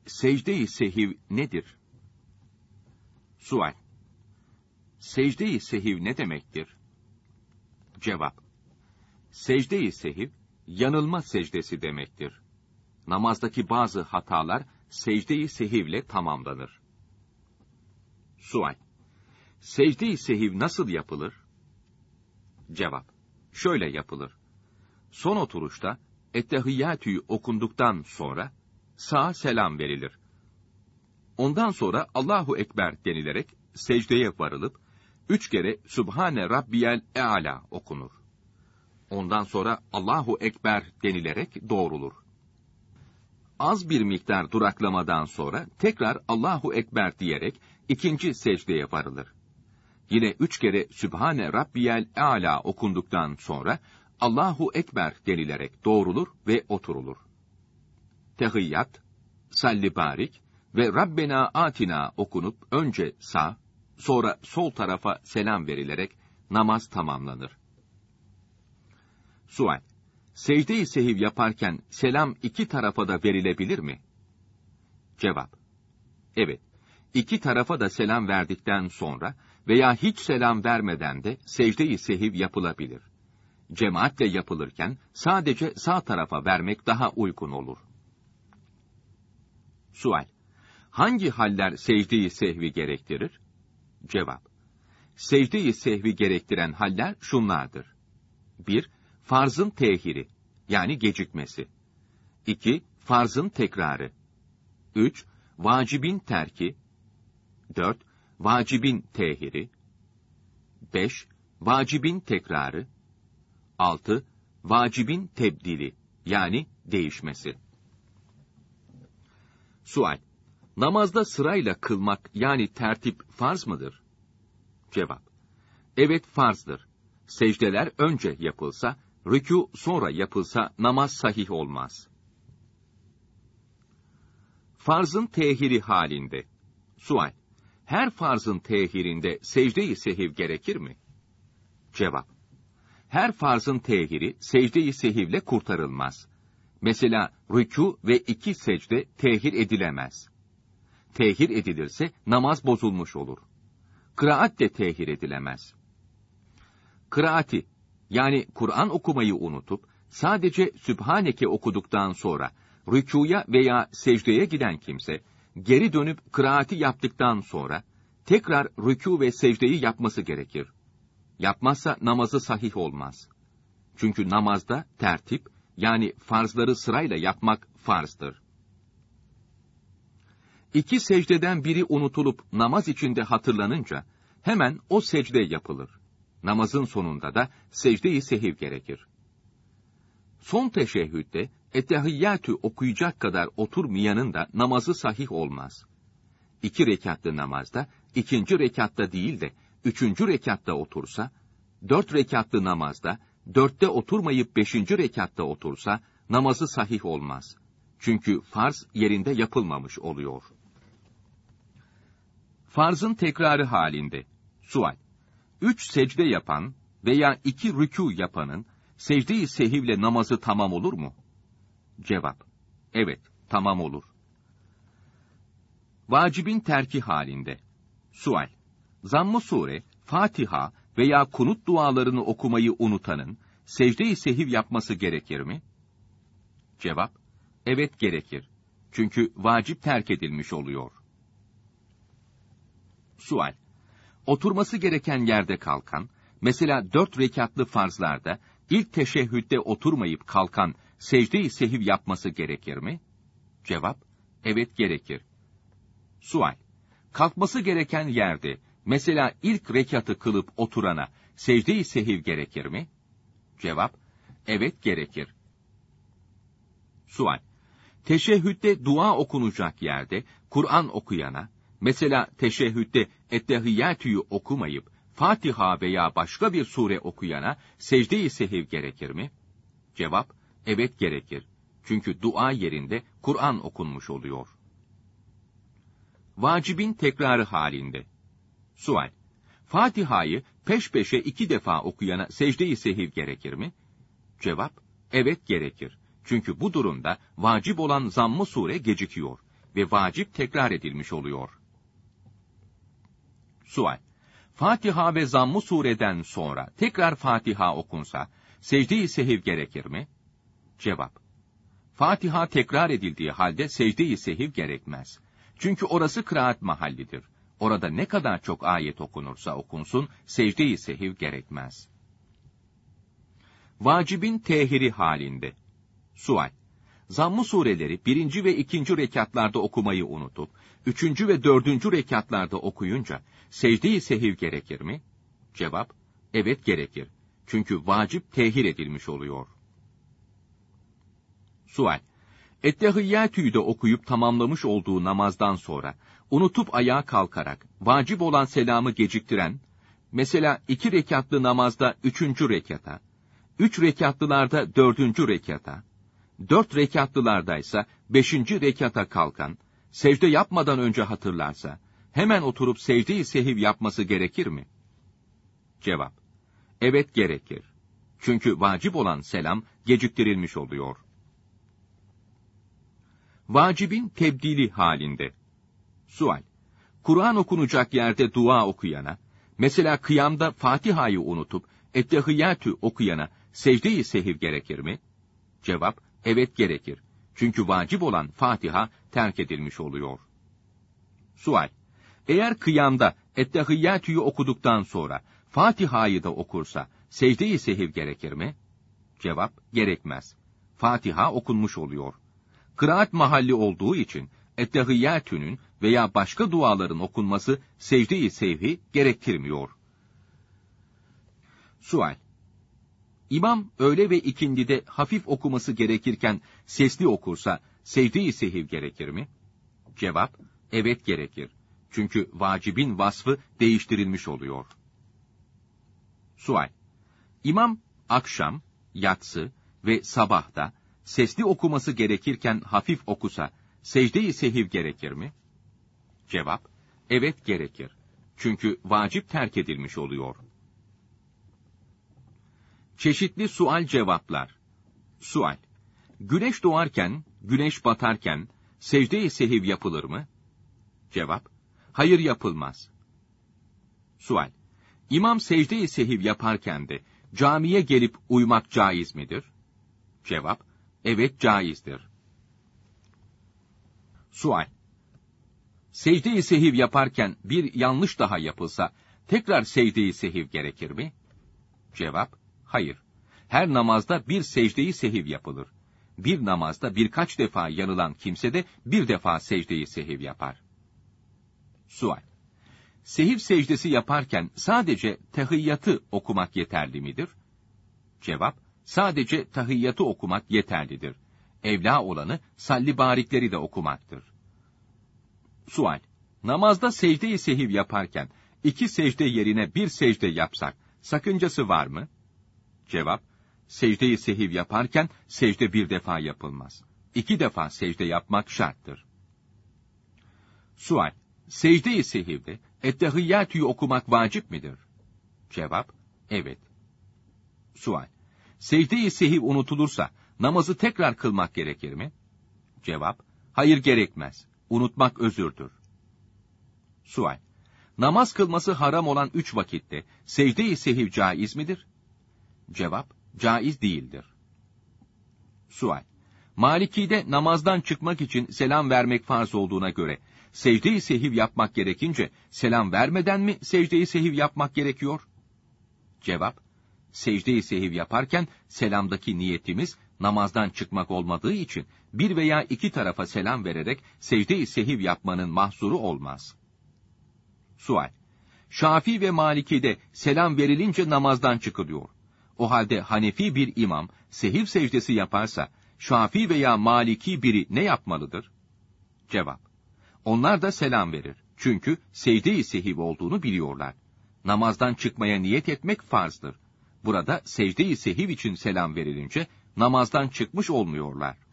secde-i sehiv nedir? Sual. Secde-i sehiv ne demektir? Cevap. Secde-i sehiv, yanılma secdesi demektir. Namazdaki bazı hatalar secde-i sehivle tamamlanır. Sual. Secde-i sehiv nasıl yapılır? Cevap. Şöyle yapılır. Son oturuşta ettehiyyatü okunduktan sonra sağa selam verilir. Ondan sonra Allahu Ekber denilerek secdeye varılıp 3 kere Sübhane Rabbiyel Eala okunur. Ondan sonra Allahu Ekber denilerek doğrulur. Az bir miktar duraklamadan sonra tekrar Allahu Ekber diyerek ikinci secdeye varılır. Yine 3 kere Sübhane Rabbiyel Eala okunduktan sonra Allahu Ekber denilerek doğrulur ve oturulur. Tehiyyat, Salli Barik ve Rabbena Atina okunup önce sağ, sonra sol tarafa selam verilerek namaz tamamlanır. Sual. Secde-i sehiv yaparken selam iki tarafa da verilebilir mi? Cevap. Evet. İki tarafa da selam verdikten sonra veya hiç selam vermeden de secde-i sehiv yapılabilir. Cemaatle yapılırken sadece sağ tarafa vermek daha uygun olur. Sual. Hangi haller secde-i sehvi gerektirir? Cevap. Secde-i sehvi gerektiren haller şunlardır. 1. Farzın tehiri, yani gecikmesi. 2. Farzın tekrarı. 3. Vacibin terki. 4. Vacibin tehiri. 5. Vacibin tekrarı. 6. Vacibin tebdili, yani değişmesi. Sual. Namazda sırayla kılmak, yani tertip farz mıdır? Cevap. Evet, farzdır. Secdeler önce yapılsa, rükû sonra yapılsa namaz sahih olmaz. Farzın tehiri halinde. Sual. Her farzın tehirinde secde-i sehiv gerekir mi? Cevap. Her farzın tehiri secde-i sehivle kurtarılmaz. Mesela rükû ve 2 secde tehir edilemez. Tehir edilirse namaz bozulmuş olur. Kıraat de tehir edilemez. Kıraati, yani Kur'an okumayı unutup sadece Sübhaneke okuduktan sonra rükûya veya secdeye giden kimse geri dönüp kıraati yaptıktan sonra tekrar rükû ve secdeyi yapması gerekir. Yapmazsa namazı sahih olmaz. Çünkü namazda tertip, yani farzları sırayla yapmak farzdır. 2 secdeden biri unutulup namaz içinde hatırlanınca hemen o secde yapılır. Namazın sonunda da secde-i sehiv gerekir. Son teşehhütte ettehiyyatü okuyacak kadar oturmayanın da namazı sahih olmaz. 2 rekatlı namazda 2. rekatta değil de 3. rekatta otursa, 4 rekatlı namazda 4'te oturmayıp 5. rekatta otursa namazı sahih olmaz. Çünkü farz yerinde yapılmamış oluyor. Farzın tekrarı halinde. Sual. 3 secde yapan veya 2 rükû yapanın secde-i sehivle namazı tamam olur mu? Cevap. Evet, tamam olur. Vacibin terki halinde. Sual. Zamm-ı sure, Fatiha veya kunut dualarını okumayı unutanın secde-i sehiv yapması gerekir mi? Cevap. Evet, gerekir. Çünkü vacip terk edilmiş oluyor. Sual. Oturması gereken yerde kalkan, mesela 4 rekatlı farzlarda ilk teşehhütte oturmayıp kalkan secde-i sehiv yapması gerekir mi? Cevap. Evet, gerekir. Sual. Kalkması gereken yerde, mesela ilk rekatı kılıp oturana secde-i sehiv gerekir mi? Cevap. Evet, gerekir. Sual. Teşehhütte dua okunacak yerde Kur'an okuyana, mesela teşehhütte ettehiyyatü'yü okumayıp Fatiha veya başka bir sure okuyana secde-i sehiv gerekir mi? Cevap. Evet, gerekir. Çünkü dua yerinde Kur'an okunmuş oluyor. Vacibin tekrarı halinde. Sual. Fatiha'yı peş peşe 2 defa okuyana secde-i sehiv gerekir mi? Cevap. Evet, gerekir. Çünkü bu durumda vacip olan zamm-ı sure gecikiyor. ve vacip tekrar edilmiş oluyor. Sual: Fatiha ve Zamm-ı Sure'den sonra tekrar Fatiha okunsa, secde-i sehiv gerekir mi? Cevap: Fatiha tekrar edildiği halde secde-i sehiv gerekmez. Çünkü orası kıraat mahallidir. Orada ne kadar çok ayet okunursa okunsun, secde-i sehiv gerekmez. Vacibin tehiri halinde. Sual: Zamm-ı sureleri 1. ve 2. rekatlarda okumayı unutup, 3. ve 4. rekatlarda okuyunca, secde-i sehiv gerekir mi? Cevap: Evet gerekir. Çünkü vacip tehir edilmiş oluyor. Sual: Ettehiyyatü'yü de okuyup tamamlamış olduğu namazdan sonra, unutup ayağa kalkarak, vacip olan selamı geciktiren, mesela 2 rekatlı namazda 3. rekata, 3 rekatlılarda 4. rekata, 4 rekatlılardaysa 5. rekata kalkan, secde yapmadan önce hatırlarsa, hemen oturup secde-i sehiv yapması gerekir mi? Cevap: Evet gerekir. Çünkü vacip olan selam geciktirilmiş oluyor. Vacibin tebdili halinde. Sual: Kur'an okunacak yerde dua okuyana, mesela kıyamda Fatiha'yı unutup Ettehiyyatü okuyana secde-i sehiv gerekir mi? Cevap: Evet gerekir. Çünkü vacip olan Fatiha terk edilmiş oluyor. Sual: Eğer kıyamda Ettehiyyatü'yü okuduktan sonra Fatiha'yı da okursa secde-i sehiv gerekir mi? Cevap: Gerekmez. Fatiha okunmuş oluyor. Kıraat mahalli olduğu için Ettehiyyatü'nün veya başka duaların okunması secde-i sehvi gerektirmiyor. Sual: İmam öğle ve ikindide hafif okuması gerekirken sesli okursa secde-i sehiv gerekir mi? Cevap: Evet gerekir. Çünkü vacibin vasfı değiştirilmiş oluyor. Sual: İmam akşam, yatsı ve sabahta sesli okuması gerekirken hafif okusa secde-i sehiv gerekir mi? Cevap: Evet gerekir. Çünkü vacip terk edilmiş oluyor. Çeşitli sual cevaplar. Sual: Güneş doğarken, güneş batarken secde-i sehiv yapılır mı? Cevap: Hayır, yapılmaz. Sual: İmam secde-i sehiv yaparken de camiye gelip uymak caiz midir? Cevap: Evet, caizdir. Sual: Secde-i sehiv yaparken bir yanlış daha yapılsa tekrar secde-i sehiv gerekir mi? Cevap: Hayır. Her namazda bir secde-i sehiv yapılır. Bir namazda birkaç defa yanılan kimse de bir defa secde-i sehiv yapar. Sual: Sehiv secdesi yaparken sadece tahiyyatı okumak yeterli midir? Cevap: Sadece tahiyyatı okumak yeterlidir. Evlâ olanı salli barikleri de okumaktır. Sual: Namazda secde-i sehiv yaparken 2 secde yerine bir secde yapsak sakıncası var mı? Cevap: Secde-i sehiv yaparken secde bir defa yapılmaz. 2 defa secde yapmak şarttır. Sual: Secde-i sehivde Ettehiyyatü'yü okumak vacip midir? Cevap: Evet. Sual: Secde-i sehiv unutulursa namazı tekrar kılmak gerekir mi? Cevap: Hayır, gerekmez. Unutmak özürdür. Sual: Namaz kılması haram olan 3 vakitte secde-i sehiv caiz midir? Cevap: Caiz değildir. Sual: Maliki'de namazdan çıkmak için selam vermek farz olduğuna göre, secde-i sehiv yapmak gerekince, selam vermeden mi secde-i sehiv yapmak gerekiyor? Cevap: Secde-i sehiv yaparken, selamdaki niyetimiz, namazdan çıkmak olmadığı için, bir veya 2 tarafa selam vererek, secde-i sehiv yapmanın mahzuru olmaz. Sual: Şafii ve Maliki'de selam verilince namazdan çıkılıyor. O halde Hanefi bir imam, sehiv secdesi yaparsa, Şafii veya Maliki biri ne yapmalıdır? Cevap: Onlar da selam verir. Çünkü secde-i sehiv olduğunu biliyorlar. Namazdan çıkmaya niyet etmek farzdır. Burada secde-i sehiv için selam verilince, namazdan çıkmış olmuyorlar.